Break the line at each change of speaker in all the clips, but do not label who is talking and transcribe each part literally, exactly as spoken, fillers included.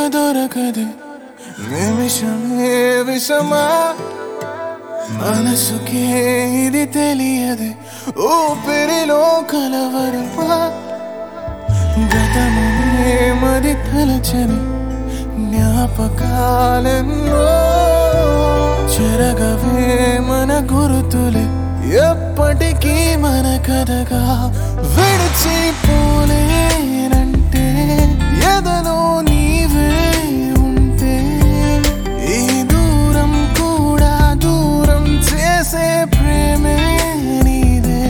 దొరకదే నిమిషమే విషమా మనసుకే ఇది తెలియదే ఊపిరిలో కలవరమా గతమునే మది తలచని జ్ఞాపకాలెన్నో చెరగవే మన గురుతులే ఎప్పటికీ మన కథగా విడిచిపోలేనంటే ఎదలో నీవే ఉంటే ఈ దూరం కూడా దూరం చేసే ప్రేమే నీదే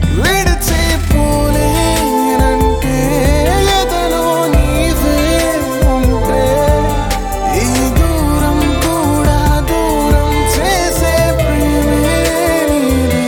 విడిచిపోలేనంటే ఎదలో నీవే ఉంటే ఈ దూరం కూడా దూరం చేసే ప్రేమే నీదే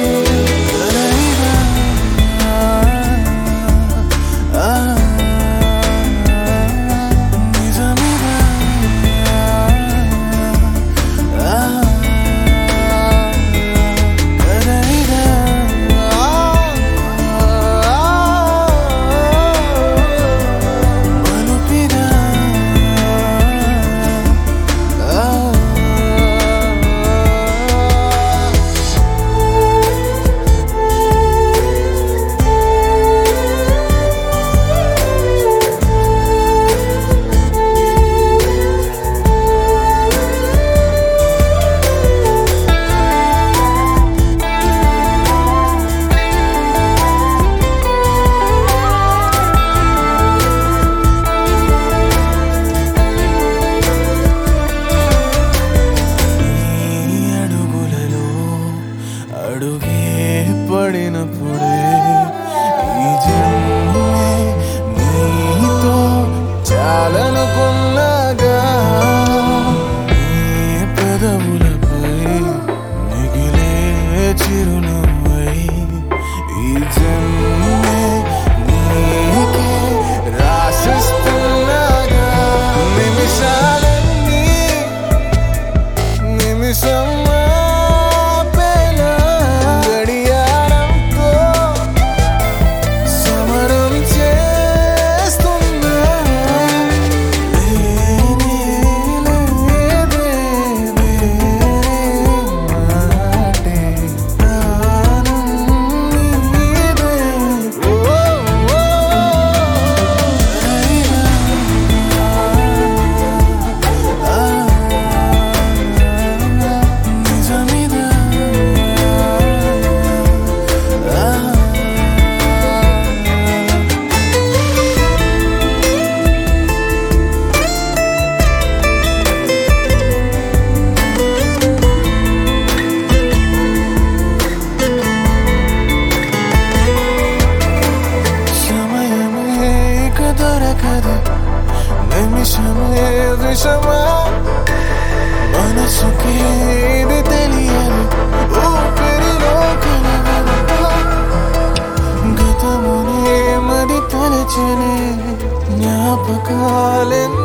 అడుగే పడినప్పుడే ఈ జన్మే నీతో చాలనుకున్నాగా నీ పెదవులపై మిగిలే చిరునవ్వై ఈ జన్మే నీకే రాసిస్తున్నాగా నిమిషాలన్నీ నిమిషం నిమిషమే విషమా మనసుకే ఇది తెలియదు ఊపిరిలో కలవరమా గతమునే మది తలచని జ్ఞాపకాలెన్నో